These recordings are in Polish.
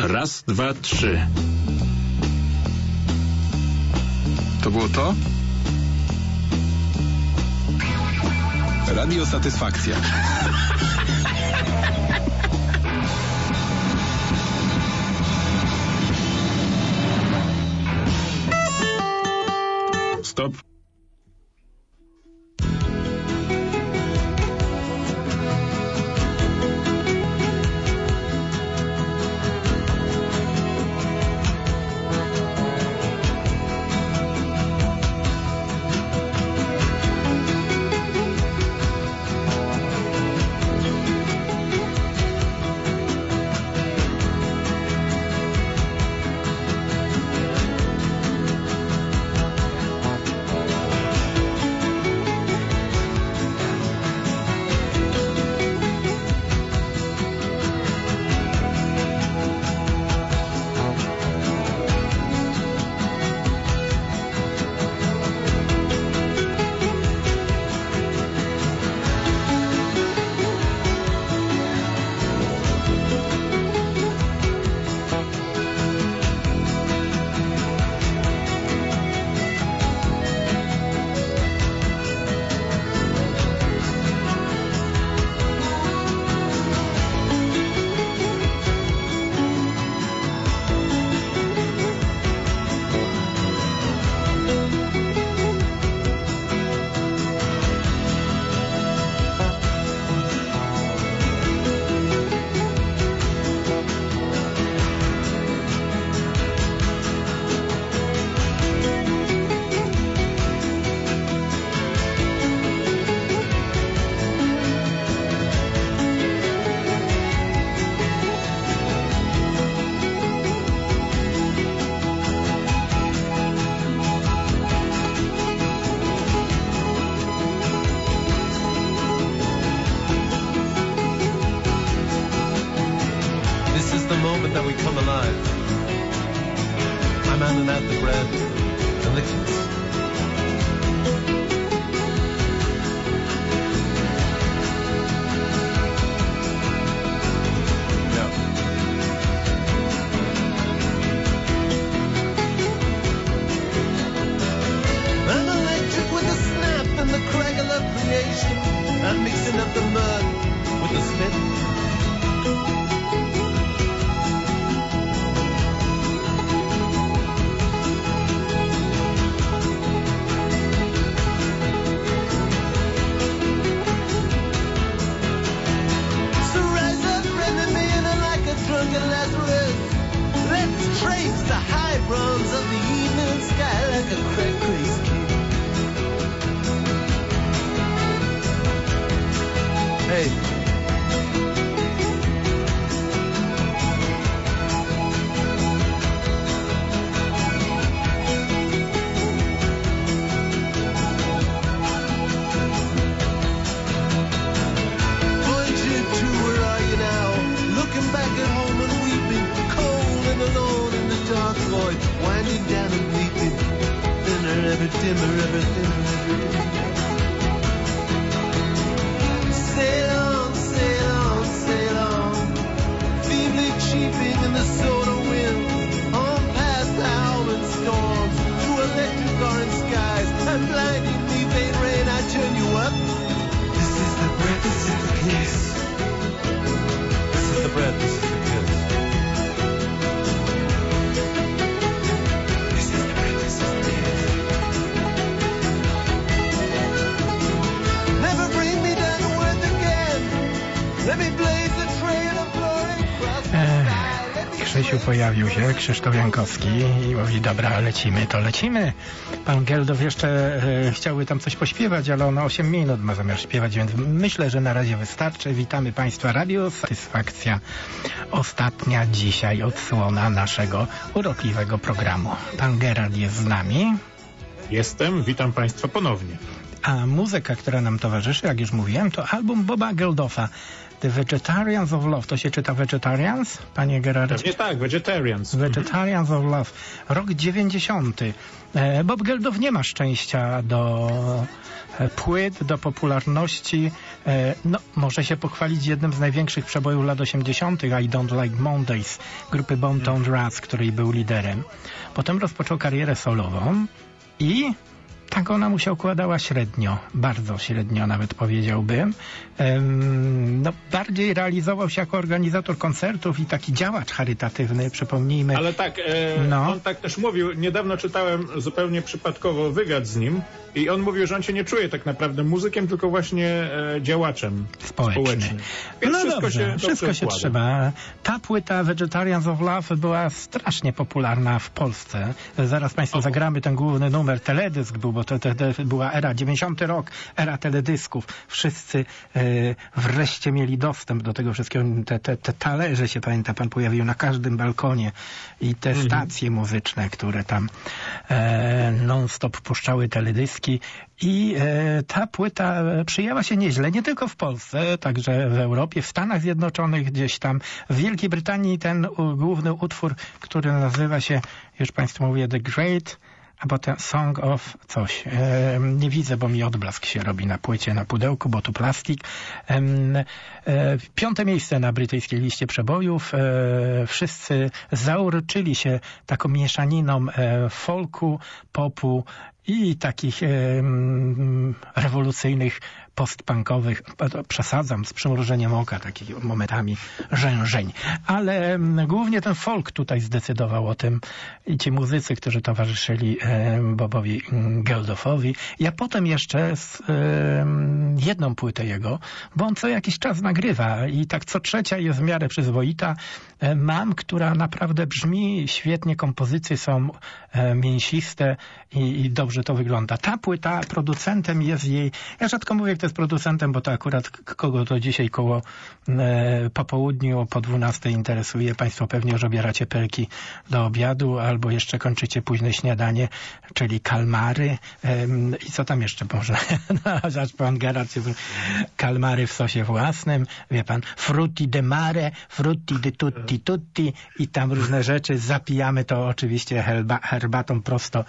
Raz, dwa, trzy. To było to? Radio Satysfakcja. Stop. That we come alive. I'm handing out the bread and the kiss. Yeah. I'm electric with the snap and the crackle of creation. I'm mixing up the mud with the spit. Let's trace the high bronze of the evening sky like a crazy king. Hey. Pointed to where are you now? Looking back at home and weeping, cold and alone in the dark void, winding down and leaping, thinner, ever dimmer, ever thinner, ever dimmer. Sail on, sail on, sail on, feebly cheeping in the soda wind, on past the howling storms, through electric orange skies, and blinding me faint rain, I turn you up. This is the breath, this is the kiss. This is the breath, this is the kiss. Krzysiu pojawił się, Krzysztof Jankowski i mówi, dobra, lecimy, to lecimy. Pan Geldof jeszcze chciałby tam coś pośpiewać, ale on 8 minut ma zamiar śpiewać, więc myślę, że na razie wystarczy. Witamy Państwa, Radio Satysfakcja. Ostatnia dzisiaj odsłona naszego urokliwego programu. Pan Gerard jest z nami. Jestem, witam Państwa ponownie. A muzyka, która nam towarzyszy, jak już mówiłem, to album Boba Geldofa. The Vegetarians of Love. To się czyta Vegetarians, panie Gerardzie? Pewnie tak, Vegetarians. Vegetarians of Love. Rok 90. Bob Geldof nie ma szczęścia do płyt, do popularności. No, może się pochwalić jednym z największych przebojów lat 80. I Don't Like Mondays grupy Bone Toned Rats, której był liderem. Potem rozpoczął karierę solową i tak ona mu się układała średnio, bardzo średnio nawet powiedziałbym. No, bardziej realizował się jako organizator koncertów i taki działacz charytatywny, przypomnijmy. Ale tak, on tak też mówił, niedawno czytałem zupełnie przypadkowo wywiad z nim i on mówił, że on się nie czuje tak naprawdę muzykiem, tylko właśnie działaczem społecznym. Więc no wszystko się trzyma. Ta płyta Vegetarians of Love była strasznie popularna w Polsce. Zaraz państwu zagramy ten główny numer, teledysk był, bo to była era, 90 rok, era teledysków. Wszyscy wreszcie mieli dostęp do tego wszystkiego. Te talerze się, pamięta pan, pojawiły na każdym balkonie i te stacje muzyczne, które tam non-stop puszczały teledyski. I ta płyta przyjęła się nieźle, nie tylko w Polsce, także w Europie, w Stanach Zjednoczonych, gdzieś tam w Wielkiej Brytanii ten główny utwór, który nazywa się, już państwu mówię, The Great, a potem Song of coś. Nie widzę, bo mi odblask się robi na płycie, na pudełku, bo tu plastik. 5. miejsce na brytyjskiej liście przebojów. Wszyscy zauroczyli się taką mieszaniną folku, popu i takich rewolucyjnych, postpunkowych, przesadzam, z przymrużeniem oka, takimi momentami rzężeń. Ale głównie ten folk tutaj zdecydował o tym i ci muzycy, którzy towarzyszyli Bobowi Geldofowi. Ja potem jeszcze jedną płytę jego, bo on co jakiś czas nagrywa i tak co trzecia jest w miarę przyzwoita. Mam, która naprawdę brzmi świetnie, kompozycje są mięsiste i dobrze to wygląda. Ta płyta, producentem jest jej, ja rzadko mówię, kto jest producentem, bo to akurat kogo to dzisiaj koło po południu, po 12 interesuje. Państwo pewnie już obieracie pelki do obiadu, albo jeszcze kończycie późne śniadanie, czyli kalmary i co tam jeszcze można? Aż pan Gerard się... Kalmary w sosie własnym, wie pan, frutti de mare, frutti de tutti i tam różne rzeczy. Zapijamy to oczywiście herbatą prosto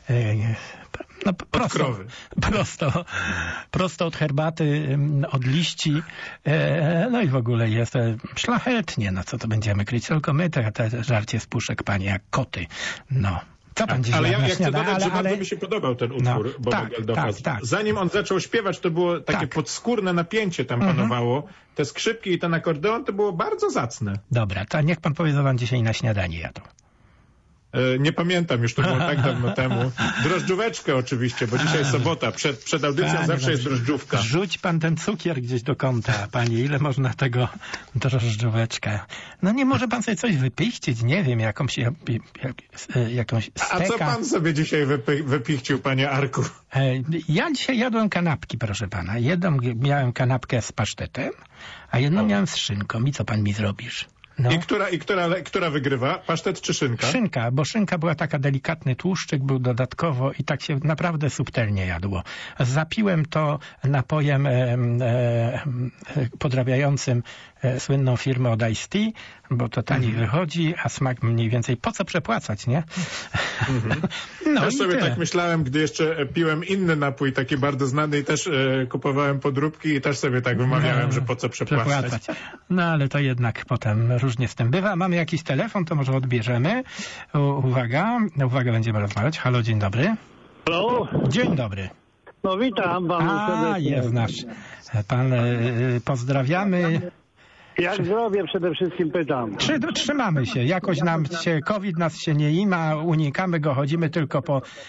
prosto od herbaty, od liści, no i w ogóle jest szlachetnie, no co to będziemy kryć, tylko my te żarcie z puszek, panie, jak koty, no. Co pan dziś ale ja chcę dodać, że bardzo mi się podobał ten utwór Boba Geldofa. Tak. Zanim on zaczął śpiewać, to było takie podskórne napięcie tam panowało. Te skrzypki i ten akordeon to było bardzo zacne. Dobra, to niech pan powie, co pan dzisiaj na śniadanie jadł. Nie pamiętam, już to było tak dawno temu. Drożdżóweczkę oczywiście, bo dzisiaj sobota. Przed audycją zawsze jest drożdżówka. Rzuć pan ten cukier gdzieś do kąta, panie. Ile można tego drożdżóweczkę? No nie może pan sobie coś wypichcić, nie wiem, jakąś steka. A co pan sobie dzisiaj wypichcił, panie Arku? Ja dzisiaj jadłem kanapki, proszę pana. Jedną miałem kanapkę z pasztetem, a jedną miałem z szynką. I co pan mi zrobisz? No. I która wygrywa? Pasztet czy szynka? Szynka, bo szynka była taka delikatny tłuszczyk, był dodatkowo i tak się naprawdę subtelnie jadło. Zapiłem to napojem podrabiającym słynną firmę od Ice Tea, bo to taniej wychodzi, a smak mniej więcej. Po co przepłacać, nie? No też sobie tak myślałem, gdy jeszcze piłem inny napój, taki bardzo znany i też kupowałem podróbki i też sobie tak wymawiałem, że po co przepłacać. No ale to jednak potem różnie z tym bywa. Mamy jakiś telefon, to może odbierzemy. Uwaga, będziemy rozmawiać. Halo, dzień dobry. Halo? Dzień dobry. No witam panu. Jest nasz pan, pozdrawiamy. Jak zdrowie przede wszystkim pytam. Trzymamy się. Jakoś COVID nas się nie ima, unikamy go, chodzimy tylko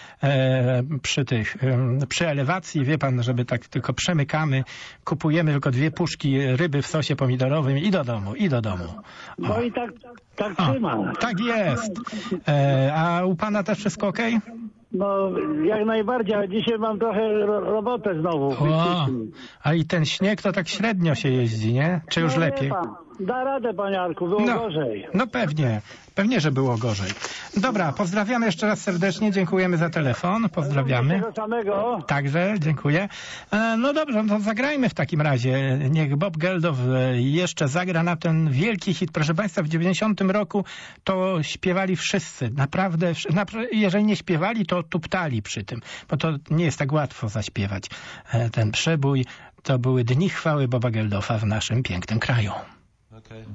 przy elewacji, wie pan, żeby tak tylko przemykamy, kupujemy tylko 2 puszki ryby w sosie pomidorowym i do domu. No i tak trzyma. Tak jest. A u pana też wszystko okej? No, jak najbardziej, a dzisiaj mam trochę robotę znowu. A i ten śnieg to tak średnio się jeździ, nie? Czy już lepiej? Da radę, panie Arku, było gorzej. No pewnie, że było gorzej. Dobra, pozdrawiamy jeszcze raz serdecznie, dziękujemy za telefon, pozdrawiamy. Tego samego. Także, dziękuję. No dobrze, no to zagrajmy w takim razie. Niech Bob Geldof jeszcze zagra na ten wielki hit. Proszę Państwa, w 90 roku to śpiewali wszyscy. Naprawdę, jeżeli nie śpiewali, to tuptali przy tym, bo to nie jest tak łatwo zaśpiewać. Ten przebój to były dni chwały Boba Geldofa w naszym pięknym kraju. Okay.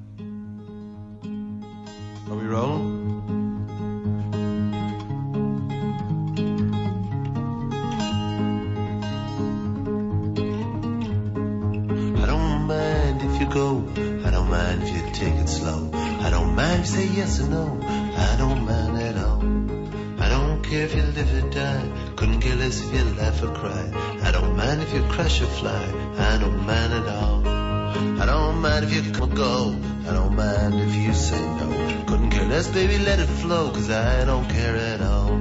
Are we rolling? I don't mind if you go. I don't mind if you take it slow. I don't mind if you say yes or no. I don't mind at all. I don't care if you live or die. Couldn't care less if you laugh or cry. I don't mind if you crash or fly. I don't mind at all. I don't mind if you come or go. I don't mind if you say no. Couldn't care less, baby, let it flow, 'cause I don't care at all.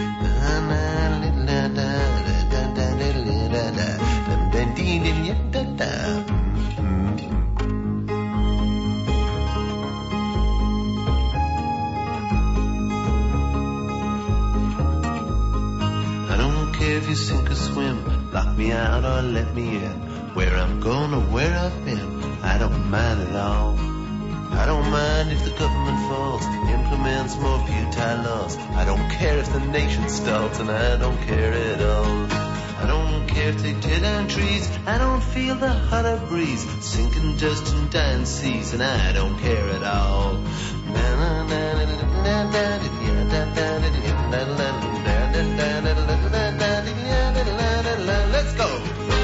I don't care if you sink or swim, lock me out or let me in. Where I'm going or where I've been, I don't mind at all. I don't mind if the government falls, implements more futile laws. I don't care if the nation stalls, and I don't care at all. I don't care if they tear down trees, I don't feel the hotter breeze, sinking dust and dying seas, and I don't care at all. Let's go!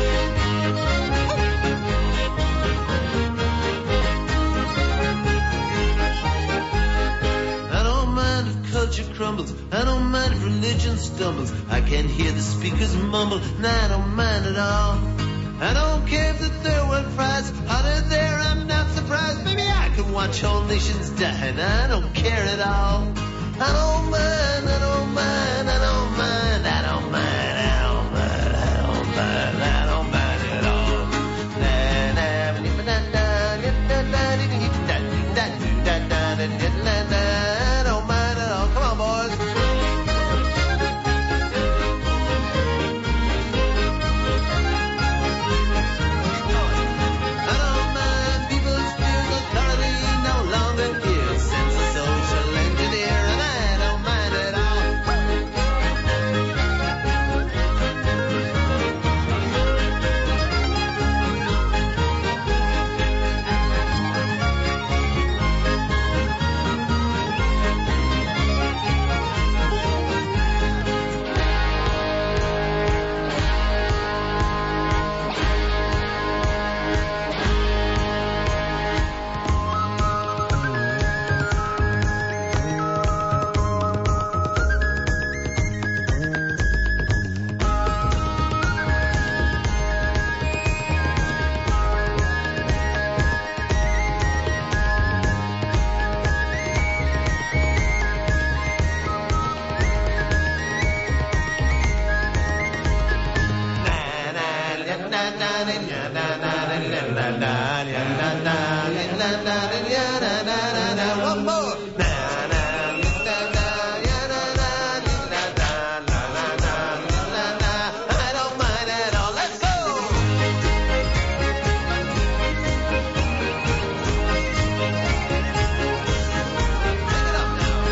Crumbles. I don't mind if religion stumbles. I can hear the speakers mumble, and I don't mind at all. I don't care if the third world fries hotter there, I'm not surprised. Maybe I can watch whole nations die, and I don't care at all. I don't mind, I don't mind, I don't mind, I don't mind, I don't mind, I don't mind, I don't mind at all. One more. I don't mind at all. Let's go. Pick it up now.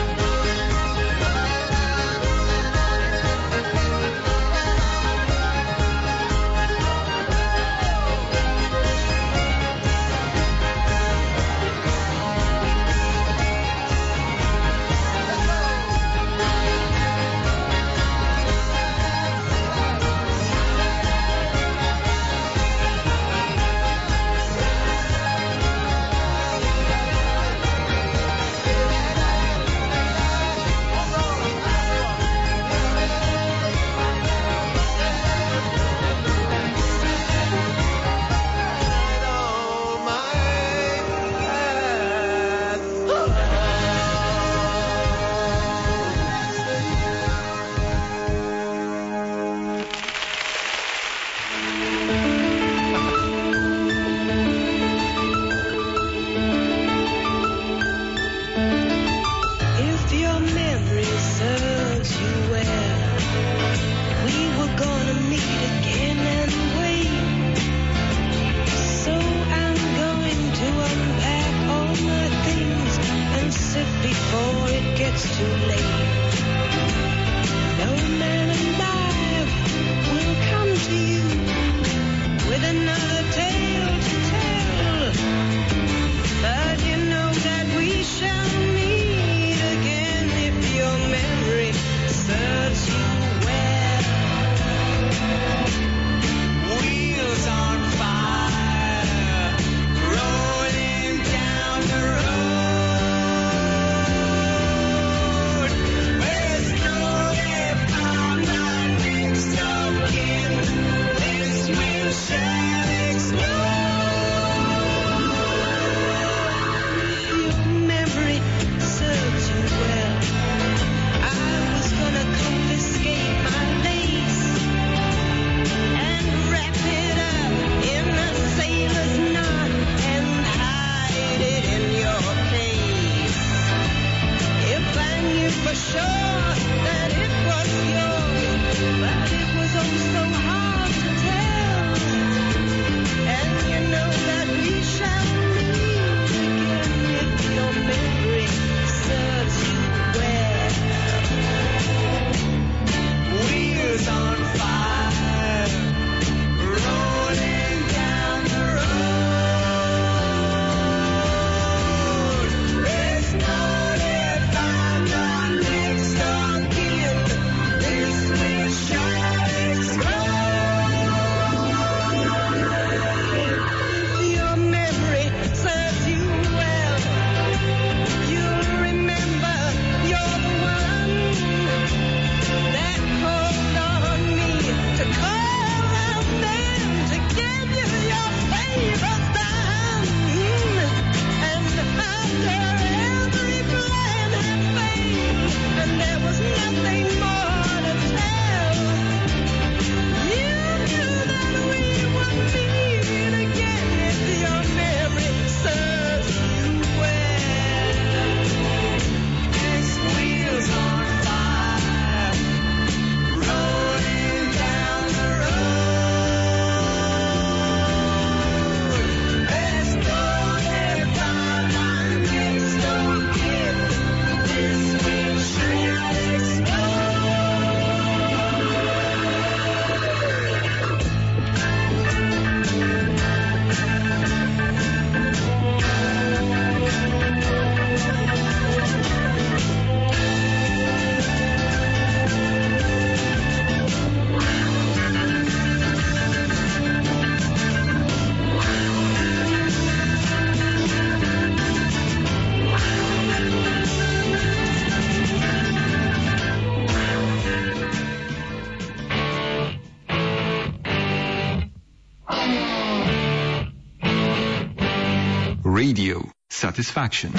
serves you well. We were gonna meet again and wait. So I'm going to unpack all my things and sit before it gets too late. No man alive will come to you with another tale to tell, but you know that we shall meet again if your memory serves you well. Wheels on fire, rolling down the road. Where's no if I'm not next of kin? This will shall explode. Your memory serves you well. I was gonna confiscate my lace and wrap it up in a sailor's knot and hide it in your case. If I knew for sure that it was yours, but it was oh so hard to tell. And you know that we shall meet again if your memory serves you well. Wheels on fire, rolling down the road. There's no if I'm not next of kin. This will shall explode. Your memory serves you well. You'll remember you're the one that called on me to call out them to give you your favors done. And after every plan had failed and there was nothing more to tell, you knew that we would meet again if your memory serves you well. As wheels on fire, rolling down the road. There's no if I'm not next of kin. This will shall Radio Satisfaction.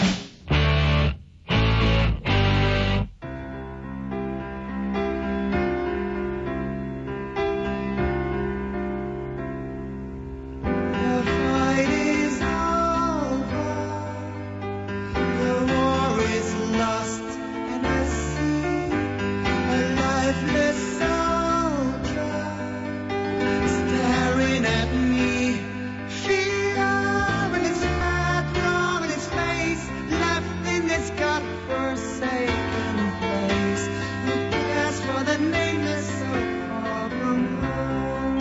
The fight is over, the war is lost, and I see a lifeless soldier staring at me. Fear in its mad, wrong in its face, left in this godforsaken place. Who cares for the nameless so far from home?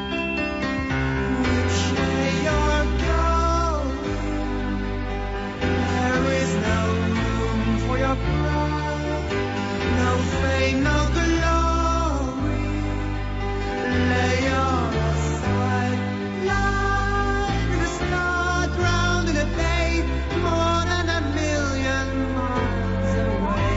Which way you're going, there is no room for your pride, no fame, no glory. Lay all aside, life in a star drowned in a day, more than a million miles away.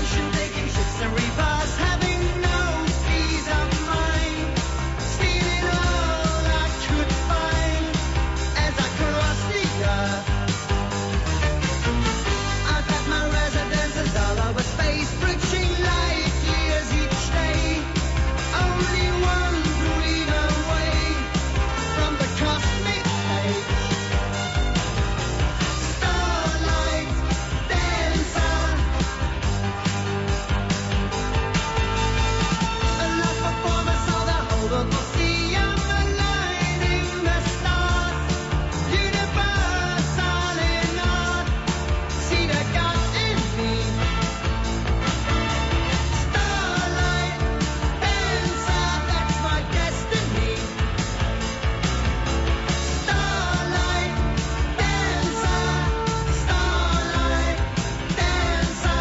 ocean, taking ships and reapers, having no peace of mind, stealing all I could find as I crossed the earth. I've had my residences all over space, bridging light years each day, only one dream away from the cosmic age. Starlight dancer, a love performer, saw the whole of the sea. I'm aligning the stars, universal in art. See the God in me. Starlight dancer, that's my destiny. Starlight dancer, starlight dancer.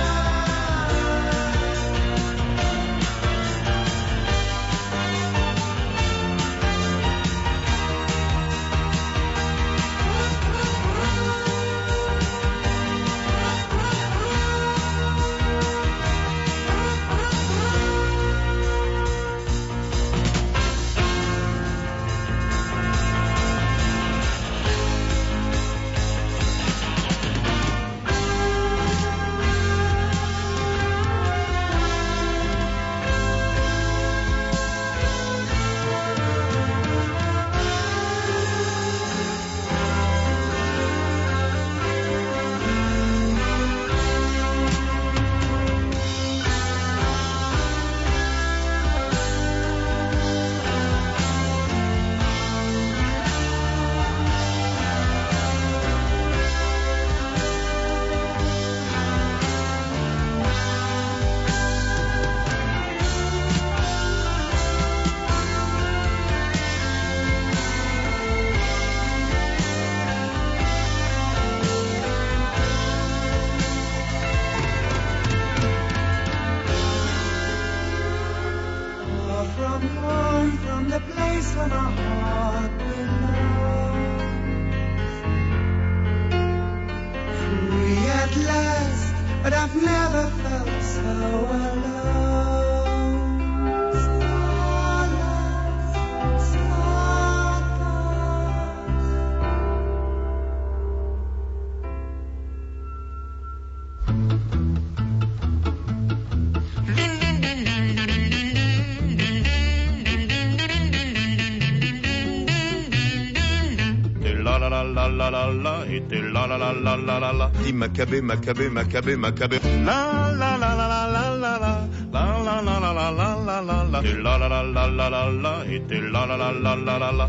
Far from home, from the place where my heart belongs. Free at last, but I've never felt so alone. Starlight, stardust. La la la la la la la, et la la la la la la la. Dis Maccabée, Maccabée, Maccabée, Maccabée. La la la la la la la la, la la la la la la la la la. Et la la la la la la la, et la la la la la la la.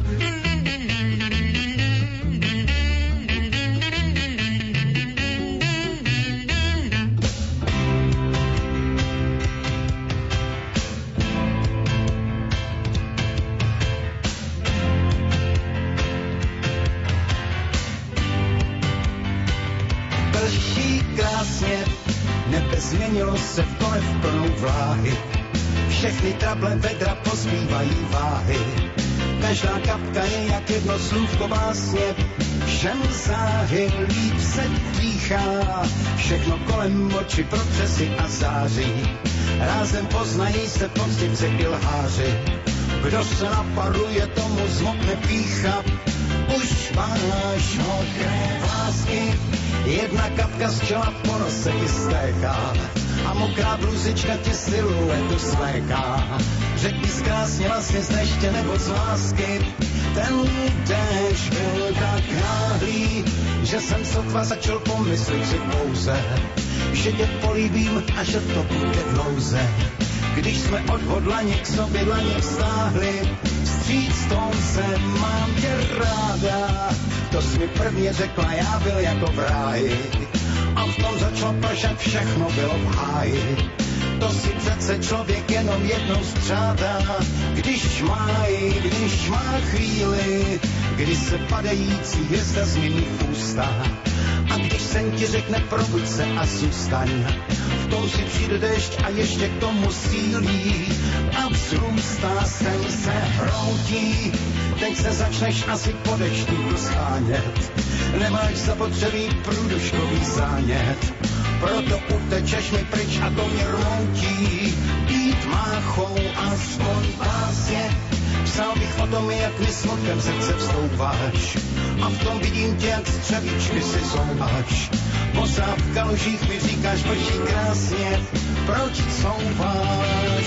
Prší krásně, nebe změnilo se v kole v plnou vláhy. Všechny trable vedra pozbývají váhy. Každá kapka je jak jedno slůvko básně. Všem záhy líp se dýchá. Všechno kolem oči protřesy a září. Rázem poznají se poctivci i lháři. Kdo se naparuje, tomu zmokne pýcha. Už máš modré vlásky, jedna kapka z čela po nose ti stéká a mokrá bluzička ti siluetu svléká. Řekni zkrásně vlastně z deště nebo z lásky, ten déšť byl tak náhlý, že jsem sotva začal pomyslet si pouze, že tě políbím a že to bude dlouze. Když jsme odhodlani k sobě dlaně vztáhli, vstříc se mám tě ráda. To jsi mi prvně řekla, já byl jako v ráji. A v tom začalo pršet, všechno bylo v háji. To si přece člověk jenom jednou střádá. Když má chvíli, kdy se padající hvězda změní v ústa. A když sen ti řekne probuď se a zůstaň, v tom si přijde déšť a ještě k tomu sílí. A vzrůstá sen se hroutí, teď se začneš asi po deštíku schánět. Nemáš zapotřebí průduškový zánět. proto utečeš mi pryč a to mě rmoutí. Být máchou aspoň básně, psal bych o tom, jak mi smutkem srdce vstoupáš. A v tom vidím tě, jak střevíčky si souváš. Bosá v kalužích mi říkáš, prší krásně, proč couváš?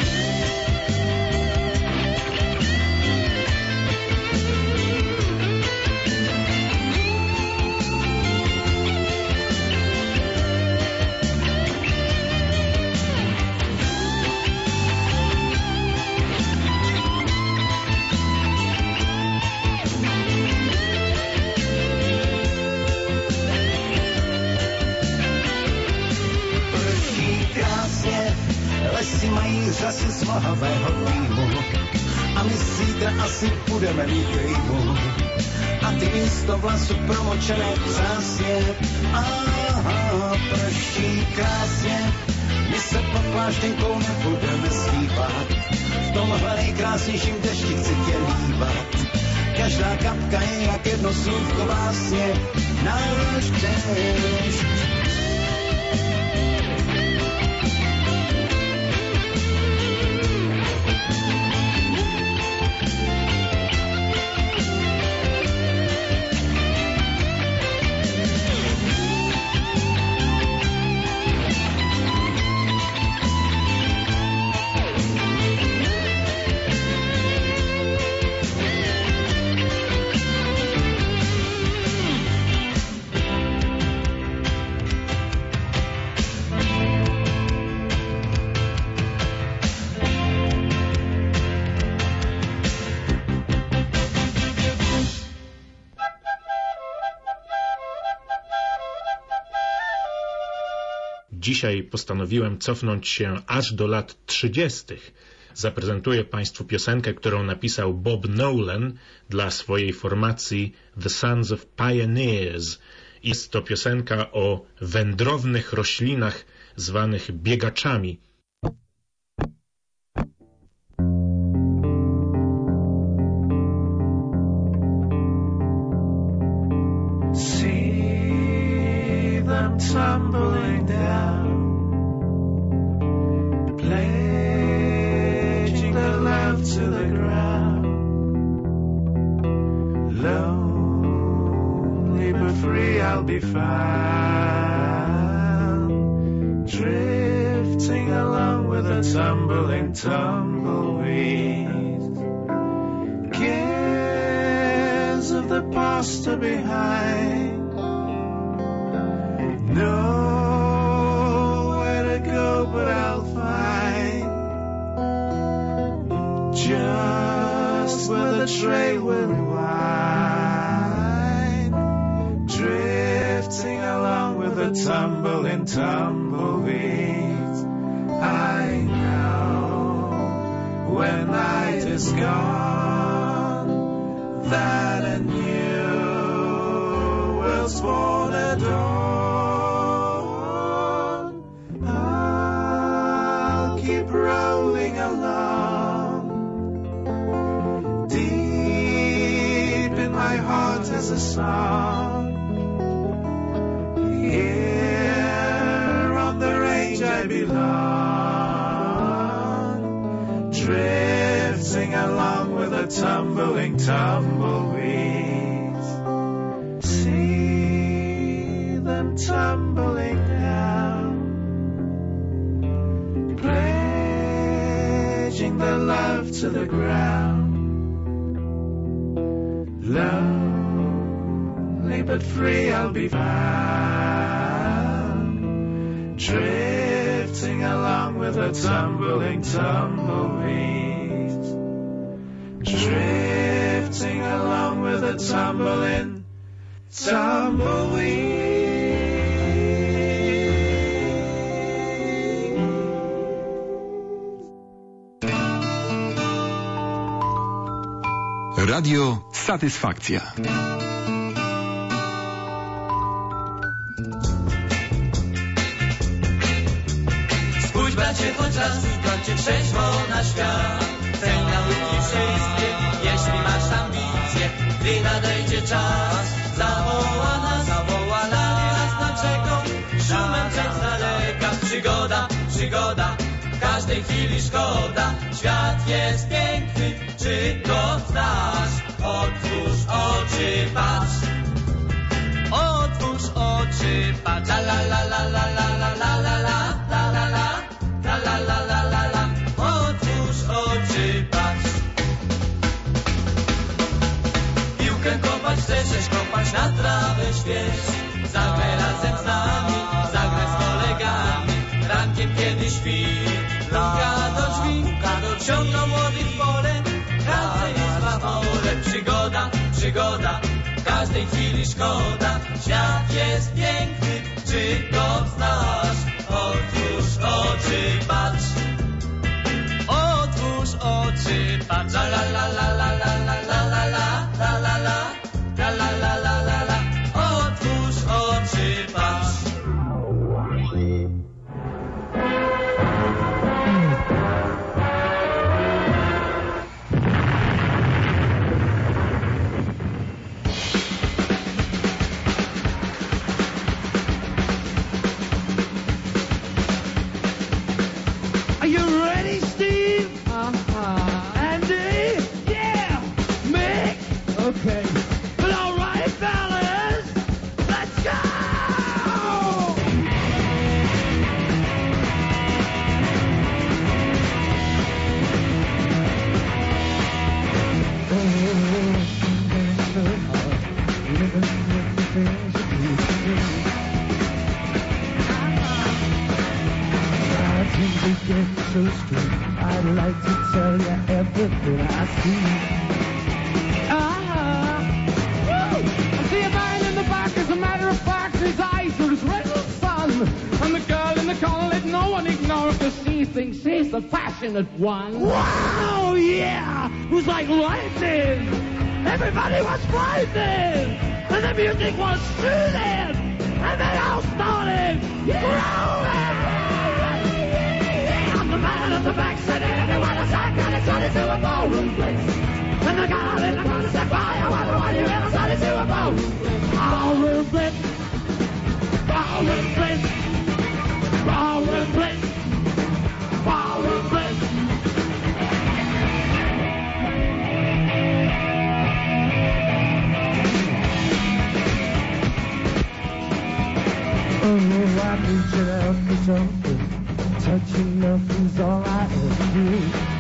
Lesy mají řasy z mlhavého dýmu a my zítra asi budeme mít rýmu. A ty místo vlasu promočené třásně, aha, prší krásně. My se pod pláštěnkou nebudeme stýpat, v tomhle nejkrásnějším dešti chci tě líbat. Každá kapka je jak jedno slůvko básně, náš dešť. Dzisiaj postanowiłem cofnąć się aż do lat 30. Zaprezentuję Państwu piosenkę, którą napisał Bob Nolan dla swojej formacji The Sons of Pioneers. Jest to piosenka o wędrownych roślinach zwanych biegaczami. See them tumbling down, pledging their love to the ground. Lonely but free I'll be found, drifting along with the tumbling tumbleweeds. Cares of the past are behind, nowhere to go but I'll find just where the trail will wind, drifting along with the tumbling tumbleweeds. I know when night is gone that a new will spawn at dawn. I'll keep rolling along, deep in my heart is a song. Here on the range I belong, drifting along with the tumbling tumbleweeds. See them tumbling down, pledging their love to the ground. Lonely but free I'll be found, drifting along with the tumbling tumbleweeds, drifting along with the tumbling tumbleweeds. Radio Satysfakcja. Spójrz bracie, choć raz spojrzycie trzeźwo na świat. Cel nauki wszystkie, jeśli masz ambicje, gdy nadejdzie czas, zawoła nas, nieraz nam czeka, szumem Przygoda, przygoda, każdej chwili szkoda. Świat jest piękny, czy go znasz? Otwórz oczy, patrz. Otwórz oczy, patrz. La la la la la la la la la la la la la la la la la la. Otwórz oczy, patrz. Piłkę kopać chcesz, kopać na trawę śwież. Zagraj razem z nami, zagraj z kolegami. Rankiem kiedy śpi, puka do drzwi, ciągną młodych w pole, każdy jest ma pole. Przygoda, przygoda, każdej chwili szkoda. Świat jest piękny, czy go znasz? Otwórz oczy, patrz. Otwórz oczy, patrz. La la la la la la la la la la la la la la la la la la. Otwórz oczy, patrz. Are you ready, Steve? Andy? Yeah! Mick? Okay. But all right, fellas, let's go! So straight, I'd like to tell you everything I see. Woo! I see a man in the back, as a matter of fact, his eyes are as red as the sun. And the girl in the corner, let no one ignore, cause she thinks she's the passionate one. Wow, yeah! It was like lightning! Everybody was frightened! And the music was soothing! And they all started growling! The man at the back said everyone aside, got it started to a ballroom place. And the girl in the corner said, why, I wonder why you ever started to a ballroom place. Ballroom place, ballroom place, ballroom place, ballroom place. Oh, I need you out for something. Touching nothing's all I ever do.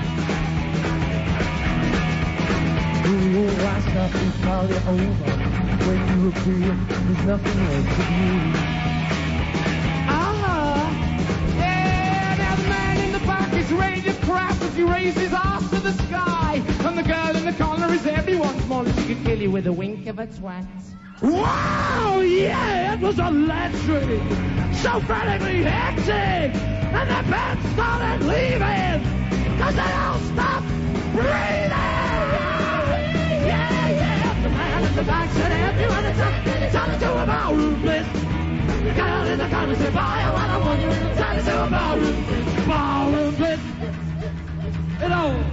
Ooh, I stop and call you over. When you appear, there's nothing left of you. Yeah, now the man in the back is ready to crap as he raises his arse to the sky. And the girl in the corner is everyone's molly. She could kill you with a wink of her twat. Wow, yeah, it was electric. So frantically hectic. And the band started leaving, cause they all stopped breathing. Yeah, yeah. The man in the back said everyone it's on to a ballroom bliss. The girl in the corner said, boy, I want you inside to a ballroom bliss. Ballroom bliss. It all.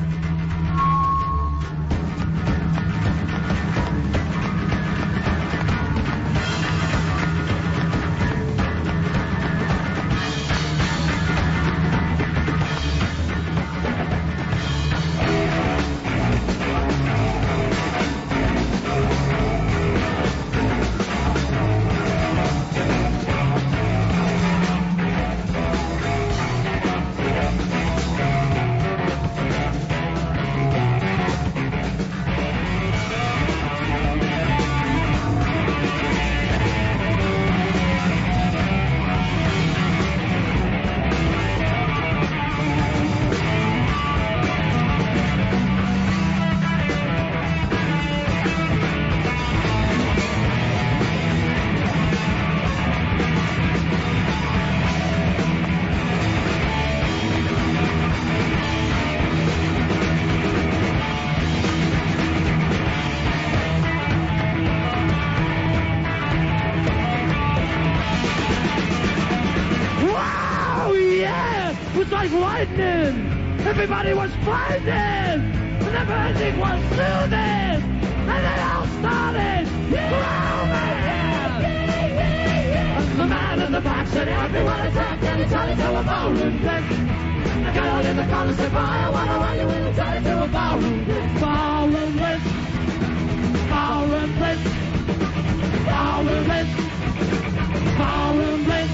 like lightning. Everybody was frightened, and the music was soothing, and they all started growling. And The man in the back said everyone attacked and he turned into a ballroom blitz. The girl in the corner said, boy, I wanna run you in and turn into a ballroom blitz. Ballroom blitz. Ballroom blitz. Ballroom blitz. Ballroom blitz.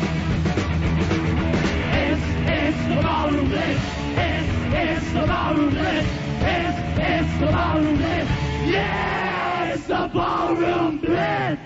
It's the ballroom blitz. It's the ballroom blitz. It's the ballroom blitz. Yeah, it's the ballroom blitz.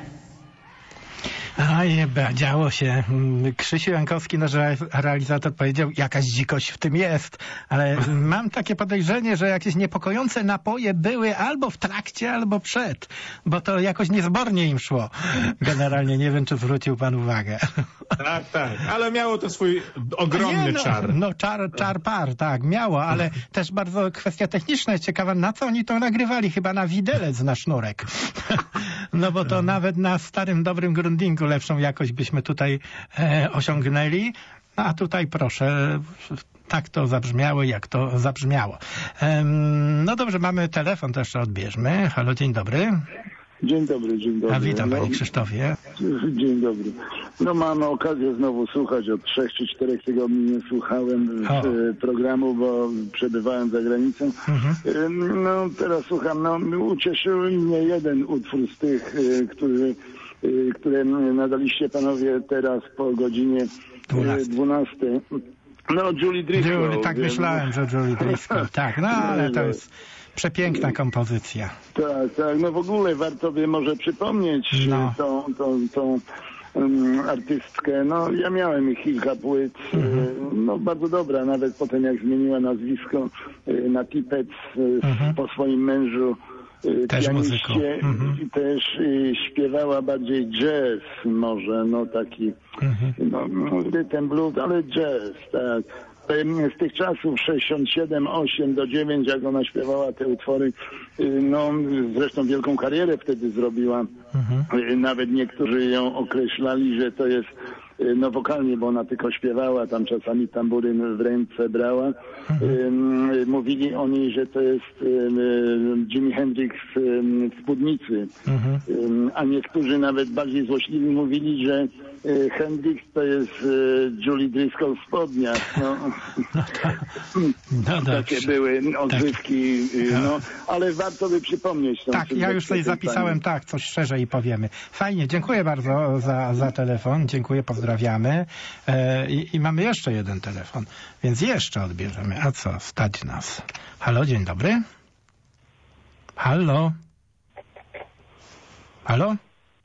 Oj, działo się. Krzysiu Jankowski, nasz realizator, powiedział, jakaś dzikość w tym jest, ale mam takie podejrzenie, że jakieś niepokojące napoje były albo w trakcie, albo przed, bo to jakoś niezbornie im szło. Generalnie nie wiem, czy zwrócił pan uwagę. Tak, ale miało to swój ogromny czar. No czar par, tak, miało, ale też bardzo kwestia techniczna jest ciekawa, na co oni to nagrywali, chyba na widelec na sznurek. No bo to nawet na starym, dobrym Grundingu lepszą jakość byśmy tutaj osiągnęli, a tutaj proszę, tak to zabrzmiało, jak to zabrzmiało. No dobrze, mamy telefon, to jeszcze odbierzmy. Halo, dzień dobry. Dzień dobry, dzień dobry. A witam panie Krzysztofie. Dzień dobry. No mam okazję znowu słuchać, od 3 czy 4 tygodni nie słuchałem programu, bo przebywałem za granicą. No teraz słucham, no ucieszył mnie jeden utwór z tych, które nadaliście panowie teraz po godzinie 12. No Julie Driscoll. Tak myślałem, że Julie Driscoll, tak, no ale to jest przepiękna kompozycja. Tak, no w ogóle warto by może przypomnieć tą artystkę. No ja miałem ich kilka płyt, no bardzo dobra, nawet potem jak zmieniła nazwisko na Tippett po swoim mężu pianiście i też śpiewała bardziej jazz może, no taki rytm blues, ale jazz, tak. Z tych czasów 67, 8 do 9, jak ona śpiewała te utwory, no zresztą wielką karierę wtedy zrobiła. Nawet niektórzy ją określali, że to jest no wokalnie, bo ona tylko śpiewała, tam czasami tamburyn w ręce brała. Mówili o niej, że to jest Jimi Hendrix w spódnicy. A niektórzy nawet bardziej złośliwi mówili, że Hendrix to jest Julie Driscoll w spodniach. No, takie były odzywki, no, ale warto by przypomnieć. Tak, ja już sobie zapisałem, tak, coś szerzej powiemy. Fajnie, dziękuję bardzo za telefon, dziękuję, pozdrawiamy. I mamy jeszcze jeden telefon, więc jeszcze odbierzemy. A co, stać nas. Halo, dzień dobry. Halo. Halo?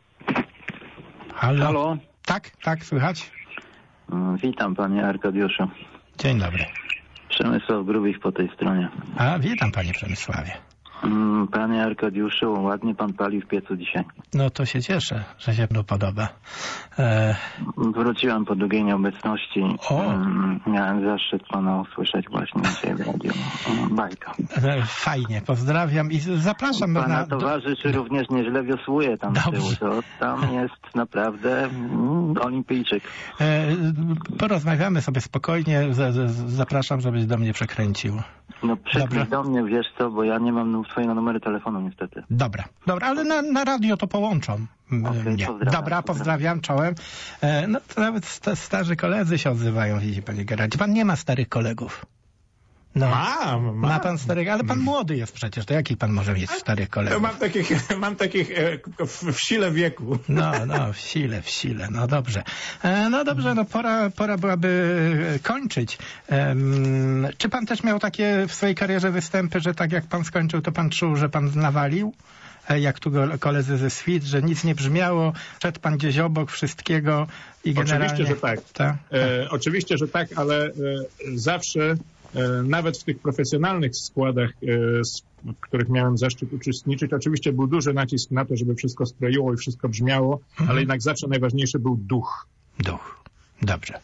Halo? Halo? Tak, słychać? Witam panie Arkadiuszu. Dzień dobry. Przemysław Grubich po tej stronie. A, witam panie Przemysławie. Panie Arkadiuszu, ładnie pan pali w piecu dzisiaj. No to się cieszę, że się panu podoba. Wróciłem po długiej nieobecności. Miałem zaszczyt pana usłyszeć właśnie dzisiaj w radiu. Bajka. Fajnie, pozdrawiam i zapraszam. Pana towarzyszy również nieźle wiosłuje tam z tyłu. To tam jest naprawdę olimpijczyk. Porozmawiamy sobie spokojnie. Zapraszam, żebyś do mnie przekręcił. No przekryj do mnie, wiesz co, bo ja nie mam swojego numeru telefonu niestety. Dobra, ale na radio to połączą. Dobra, pozdrawiam, czołem. No to nawet starzy koledzy się odzywają, widzi panie Gerardzie. Pan nie ma starych kolegów. No. Ma pan starych, ale pan młody jest przecież, to jakich pan może mieć starych kolegów? Mam takich w sile wieku. No, w sile, no dobrze. No pora byłaby kończyć. Czy pan też miał takie w swojej karierze występy, że tak jak pan skończył, to pan czuł, że pan nawalił? Jak tu koledzy ze Swit, że nic nie brzmiało, szedł pan gdzieś obok wszystkiego i generalnie... Oczywiście, że tak. Oczywiście, że tak, ale zawsze, nawet w tych profesjonalnych składach, w których miałem zaszczyt uczestniczyć, oczywiście był duży nacisk na to, żeby wszystko skroiło i wszystko brzmiało, ale jednak zawsze najważniejszy był duch. Dobrze.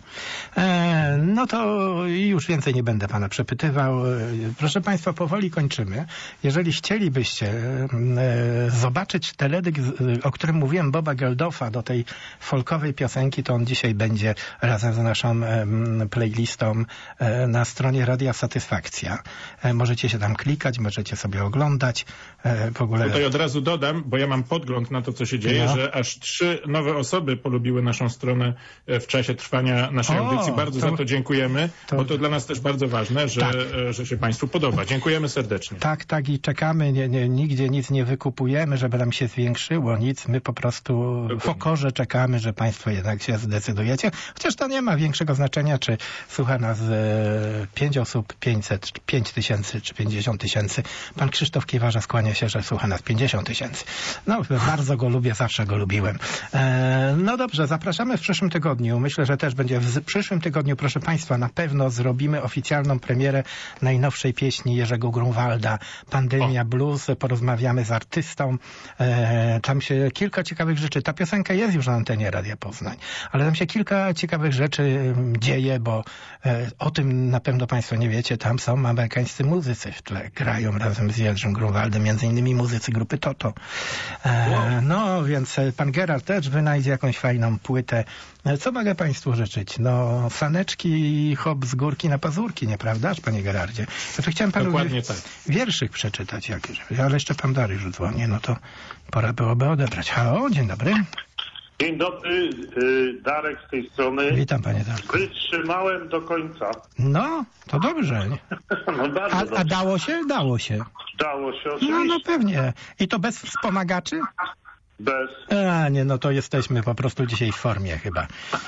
No to już więcej nie będę pana przepytywał. Proszę państwa, powoli kończymy. Jeżeli chcielibyście zobaczyć teledysk, o którym mówiłem, Boba Geldoffa, do tej folkowej piosenki, to on dzisiaj będzie razem z naszą playlistą na stronie Radia Satysfakcja. Możecie się tam klikać, możecie sobie oglądać. W ogóle... Tutaj od razu dodam, bo ja mam podgląd na to, co się dzieje, że aż 3 nowe osoby polubiły naszą stronę w czasie trwania naszej audycji. Bardzo za to dziękujemy, bo to dla nas też bardzo ważne, że się państwu podoba. Dziękujemy serdecznie. Tak i czekamy. Nigdzie nic nie wykupujemy, żeby nam się zwiększyło, nic. My po prostu w pokorze czekamy, że państwo jednak się zdecydujecie. Chociaż to nie ma większego znaczenia, czy słucha nas 5 osób, 500, 5 tysięcy, czy 50 tysięcy. Pan Krzysztof Kiewarza skłania się, że słucha nas 50 tysięcy. No, bardzo go lubię, zawsze go lubiłem. No dobrze, zapraszamy w przyszłym tygodniu. Myślę, że też będzie w przyszłym tygodniu, proszę państwa, na pewno zrobimy oficjalną premierę najnowszej pieśni Jerzego Grunwalda, Pandemia Blues. Porozmawiamy z artystą. Tam się kilka ciekawych rzeczy. Ta piosenka jest już na antenie Radia Poznań, ale tam się kilka ciekawych rzeczy dzieje, bo o tym na pewno państwo nie wiecie. Tam są amerykańscy muzycy w tle. Grają razem z Jerzym Grunwaldem, między innymi muzycy grupy Toto. No, więc pan Gerard też wynajdzie jakąś fajną płytę. Co mogę państwu życzyć? No, saneczki, hop z górki na pazurki, nieprawdaż, panie Gerardzie? Ja to chciałem panu wierszyk przeczytać jakiś, ale jeszcze pan Dariusz dzwoni, no to pora byłoby odebrać. Halo, dzień dobry. Dzień dobry, Darek z tej strony. Witam, panie Darku. Wytrzymałem do końca. No, to dobrze. No bardzo dobrze. A dało się? Dało się. Dało się, oczywiście. No pewnie. I to bez wspomagaczy? Bez. Nie, no to jesteśmy po prostu dzisiaj w formie chyba.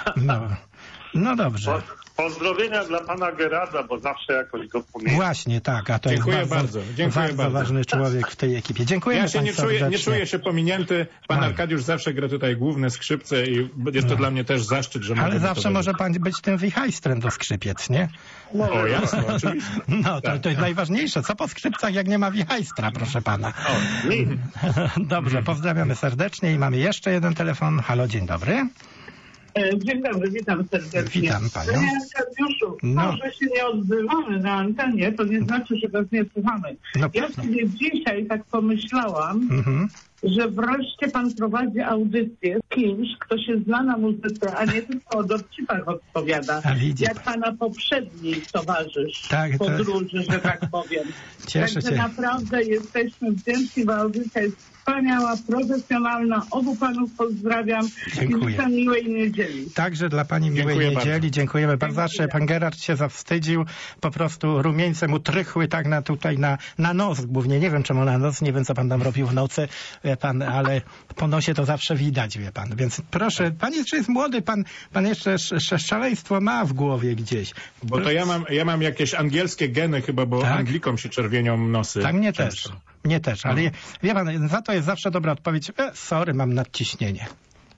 No dobrze. Pozdrowienia dla pana Gerarda, bo zawsze jakoś go pamiętam. Właśnie, tak. A to Dziękuję jest bardzo. bardzo ważny człowiek w tej ekipie. Dziękuję. Ja się nie czuję się pominięty. Pan Arkadiusz zawsze gra tutaj główne skrzypce i jest to dla mnie też zaszczyt, że mogę. Ale zawsze może pan być tym wichajstrem do skrzypiec, nie? O, jasno, oczywiście. No, to jest najważniejsze. Co po skrzypcach, jak nie ma wichajstra, proszę pana. Dobrze, pozdrawiamy serdecznie i mamy jeszcze jeden telefon. Halo, dzień dobry. Dzień dobry, witam serdecznie. Witam panią. Panie Arkadiuszu, może się nie odzywamy na antenie, to nie znaczy, że was nie słuchamy. Ja sobie dzisiaj tak pomyślałam, że wreszcie pan prowadzi audycję z kimś, kto się zna na muzyce, a nie tylko o dowcipach odpowiada. Jak pana poprzedni towarzysz podróży, że tak powiem. Także naprawdę jesteśmy wdzięczni, bo audycja jest wspaniała, profesjonalna. Obu panów pozdrawiam. Dziękuję. I życzę miłej niedzieli. Także dla pani miłej niedzieli. Bardzo. Dziękujemy bardzo. Zawsze pan Gerard się zawstydził. Po prostu rumieńce mu trychły tak na nos głównie. Nie wiem czemu na nos, nie wiem co pan tam robił w nocy, wie pan, ale po nosie to zawsze widać, wie pan. Więc proszę, pan jeszcze jest młody, pan jeszcze szaleństwo ma w głowie gdzieś. Bo to ja mam jakieś angielskie geny chyba, bo Anglikom się czerwienią nosy. Tak, mnie też. Mnie też, ale wie pan, za to jest zawsze dobra odpowiedź. Sorry, mam nadciśnienie.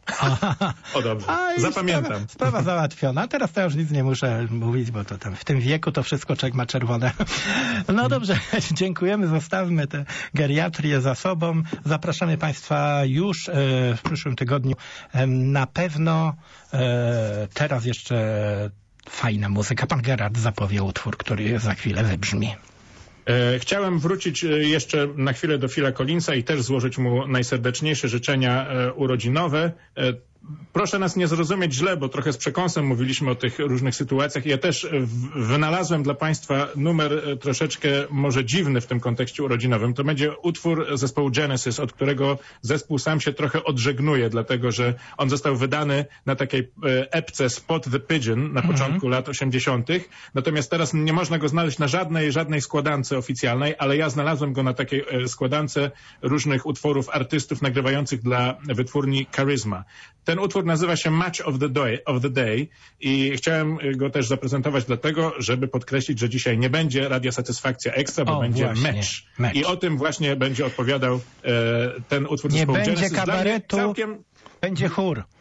O dobrze, zapamiętam. Sprawa załatwiona. Teraz to już nic nie muszę mówić, bo to tam w tym wieku to wszystko człowiek ma czerwone. No dobrze, dziękujemy, zostawmy tę geriatrię za sobą. Zapraszamy państwa już w przyszłym tygodniu. Na pewno teraz jeszcze fajna muzyka. Pan Gerard zapowie utwór, który za chwilę wybrzmi. Chciałem wrócić jeszcze na chwilę do Phila Collinsa i też złożyć mu najserdeczniejsze życzenia urodzinowe. Proszę nas nie zrozumieć źle, bo trochę z przekąsem mówiliśmy o tych różnych sytuacjach. Ja też wynalazłem dla państwa numer troszeczkę może dziwny w tym kontekście urodzinowym. To będzie utwór zespołu Genesis, od którego zespół sam się trochę odżegnuje, dlatego że on został wydany na takiej epce Spot the Pigeon na początku lat 80. Natomiast teraz nie można go znaleźć na żadnej składance oficjalnej, ale ja znalazłem go na takiej składance różnych utworów artystów nagrywających dla wytwórni Charisma. Ten utwór nazywa się Match of the Day i chciałem go też zaprezentować dlatego, żeby podkreślić, że dzisiaj nie będzie Radia Satysfakcja Ekstra, bo będzie mecz. I o tym właśnie będzie opowiadał ten utwór zespołu Genesis. Nie będzie kabaretu, będzie chór.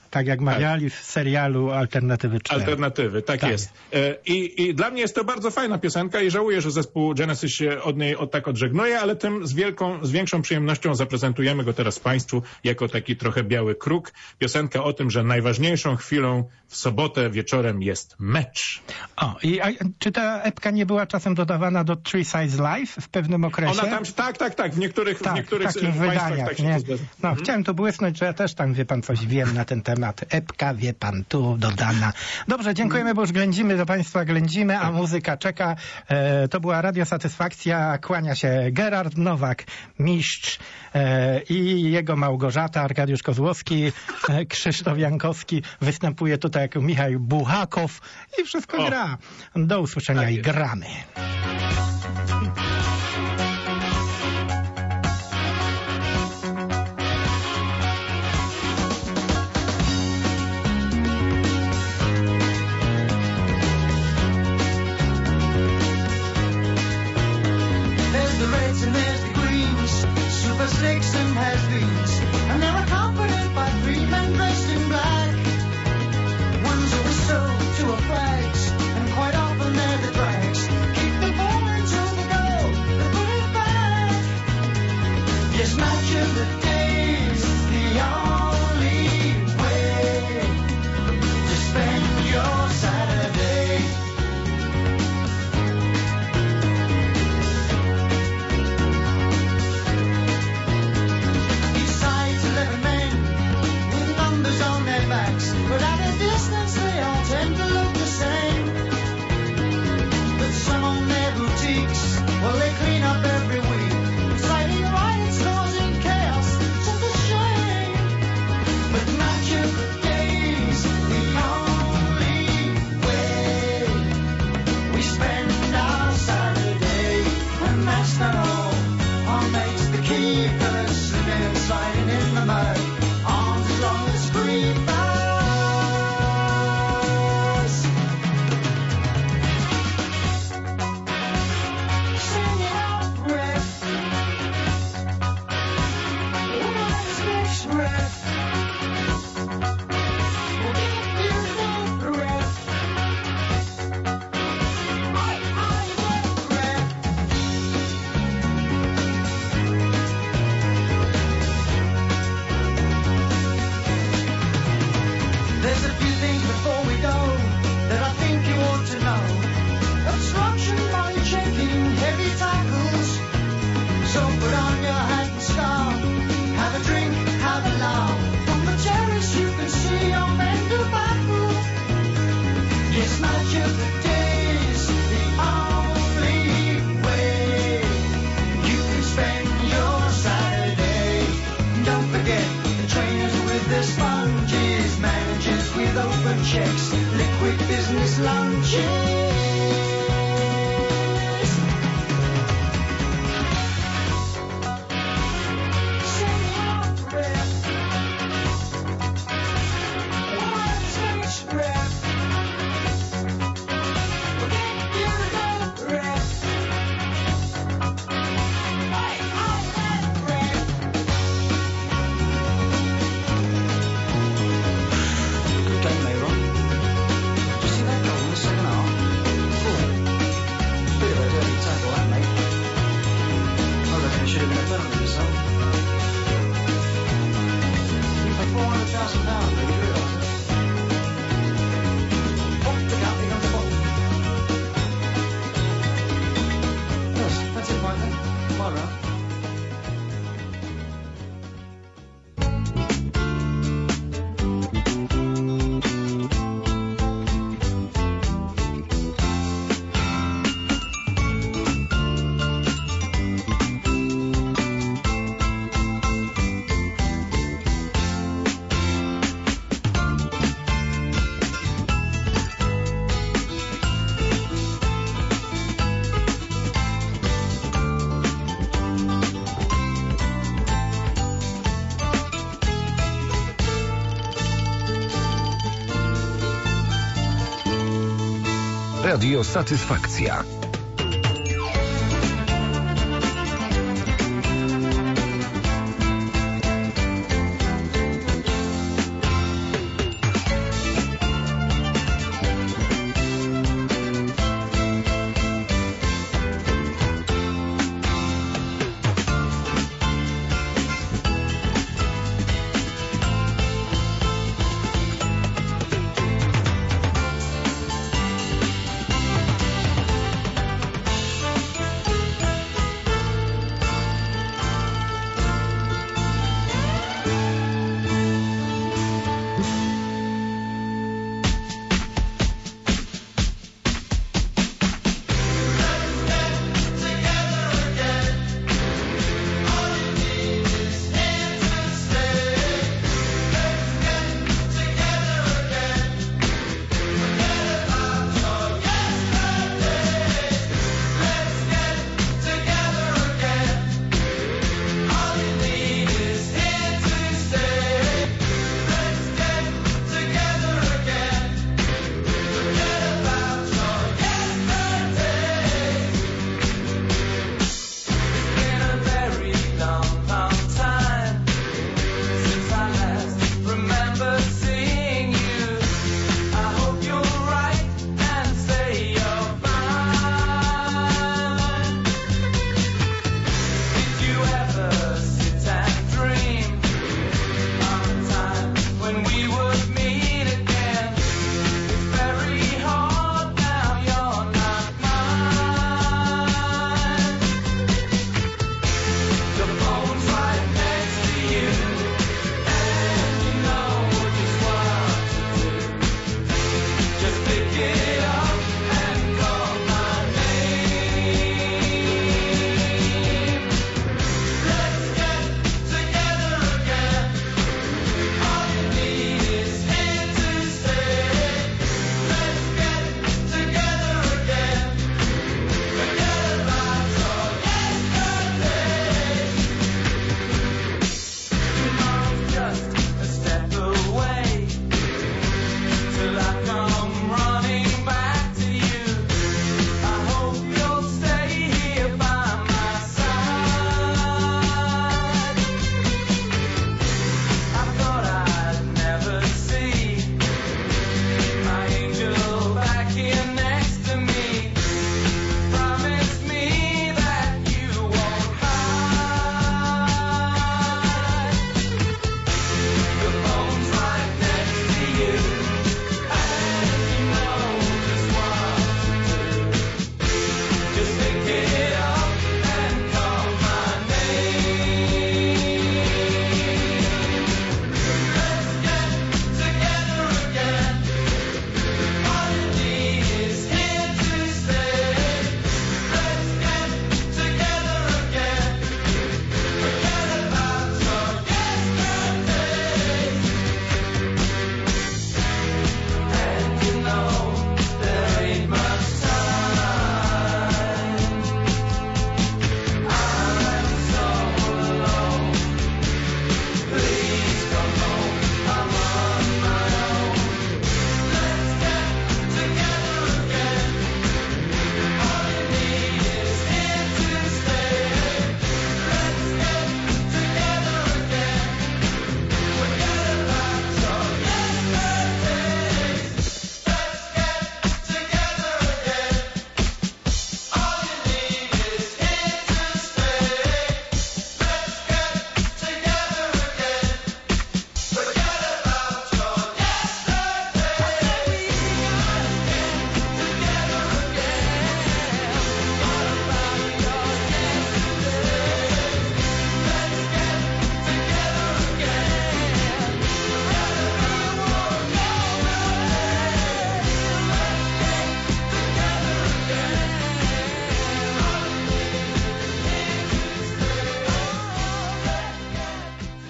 Tak jak mawiali w serialu Alternatywy 4. Alternatywy, tak jest. I dla mnie jest to bardzo fajna piosenka i żałuję, że zespół Genesis się od niej tak odżegnuje, ale tym z większą przyjemnością zaprezentujemy go teraz Państwu jako taki trochę biały kruk. Piosenka o tym, że najważniejszą chwilą w sobotę wieczorem jest mecz. Czy ta epka nie była czasem dodawana do Three Sides Live w pewnym okresie? Ona tam, tak. W niektórych takich wydaniach. Tak się to chciałem tu błysnąć, że ja też tam, wie pan, coś wiem na ten temat. Epka, wie pan, tu dodana. Dobrze, dziękujemy, bo już ględzimy do Państwa, a muzyka czeka. To była Radio Satysfakcja. Kłania się Gerard Nowak, mistrz i jego Małgorzata, Arkadiusz Kozłowski, Krzysztof Jankowski. Występuje tutaj jako Michał Buchakow i wszystko gra. Do usłyszenia i gramy. Six and has-beens, and they're accompanied by three men dressed in black. One's a whistle to a flags, and quite often they're the drags. Keep the ball until the goal, and put it back. Yes, match of the day is the only way to spend your Saturday. But at a distance they all tend to look the same. But some on their boutiques, well, they clean up every week, inciting riots, causing chaos, such a shame. But match of the day's the only way we spend our Saturday. And that's not all. Our mates, the keepers, slipping and sliding in the mud, arms as long as creepers. There's a few things before we go that I think you ought to know. Obstruction, money checking, heavy tackles. So put on your hat and scarf, have a drink, have a laugh. From the terrace you can see your men do battle. Yes, match of the days, the only way you can spend your Saturday. Don't forget the trainers with their sponges, managers with open checks, liquid business lunches. Radio Satysfakcja.